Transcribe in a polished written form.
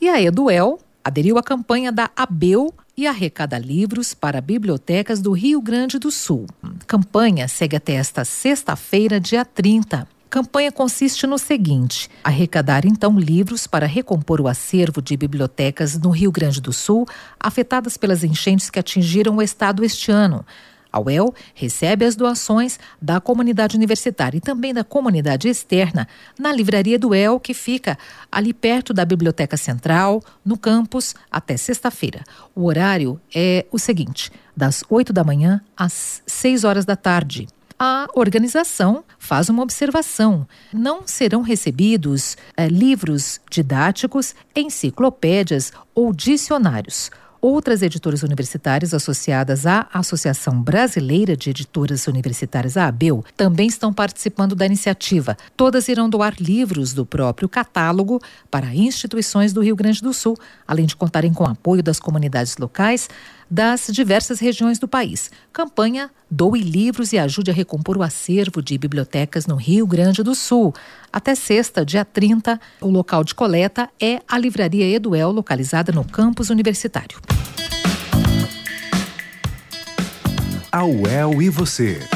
E a Eduel aderiu à campanha da ABEL e arrecada livros para bibliotecas do Rio Grande do Sul. A campanha segue até esta sexta-feira, dia 30. A campanha consiste no seguinte: arrecadar então livros para recompor o acervo de bibliotecas no Rio Grande do Sul afetadas pelas enchentes que atingiram o estado este ano. A UEL recebe as doações da comunidade universitária e também da comunidade externa na livraria do UEL, que fica ali perto da Biblioteca Central, no campus, até sexta-feira. O horário é o seguinte: das 8 da manhã às 6 horas da tarde. A organização faz uma observação: não serão recebidos livros didáticos, enciclopédias ou dicionários. Outras editoras universitárias associadas à Associação Brasileira de Editoras Universitárias, a ABEL, também estão participando da iniciativa. Todas irão doar livros do próprio catálogo para instituições do Rio Grande do Sul, além de contarem com o apoio das comunidades locais das diversas regiões do país. Campanha Doe Livros e ajude a recompor o acervo de bibliotecas no Rio Grande do Sul. Até sexta, dia 30, o local de coleta é a Livraria Eduel, localizada no campus universitário. A UEL e você.